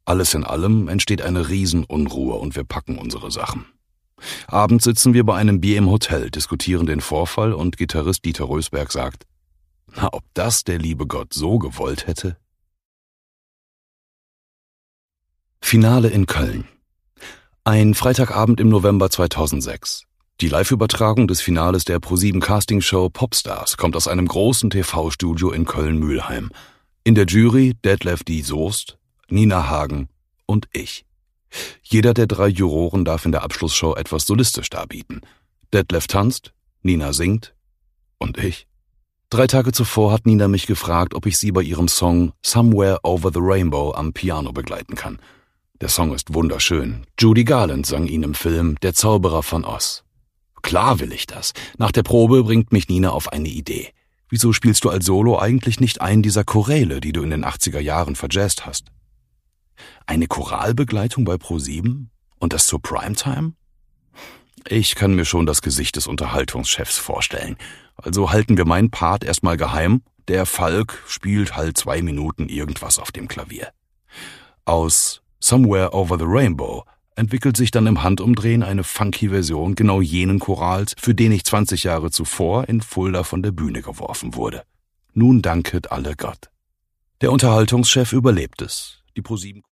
Alles in allem entsteht eine Riesenunruhe und wir packen unsere Sachen. Abends sitzen wir bei einem Bier im Hotel, diskutieren den Vorfall und Gitarrist Dieter Rösberg sagt, na, ob das der liebe Gott so gewollt hätte? Finale in Köln. Ein Freitagabend im November 2006. Die Live-Übertragung des Finales der ProSieben Castingshow Popstars kommt aus einem großen TV-Studio in Köln-Mülheim. In der Jury Detlef D. Soest, Nina Hagen und ich. Jeder der 3 Juroren darf in der Abschlussshow etwas solistisch darbieten. Detlef tanzt, Nina singt und ich. 3 Tage zuvor hat Nina mich gefragt, ob ich sie bei ihrem Song Somewhere Over the Rainbow am Piano begleiten kann. Der Song ist wunderschön. Judy Garland sang ihn im Film Der Zauberer von Oz. Klar will ich das. Nach der Probe bringt mich Nina auf eine Idee. Wieso spielst du als Solo eigentlich nicht einen dieser Choräle, die du in den 80er Jahren verjazzt hast? Eine Choralbegleitung bei ProSieben? Und das zur Primetime? Ich kann mir schon das Gesicht des Unterhaltungschefs vorstellen. Also halten wir meinen Part erstmal geheim. Der Falk spielt halt 2 Minuten irgendwas auf dem Klavier. Aus Somewhere Over the Rainbow entwickelt sich dann im Handumdrehen eine funky Version genau jenen Chorals, für den ich 20 Jahre zuvor in Fulda von der Bühne geworfen wurde. Nun danket alle Gott. Der Unterhaltungschef überlebt es. Die ProSieben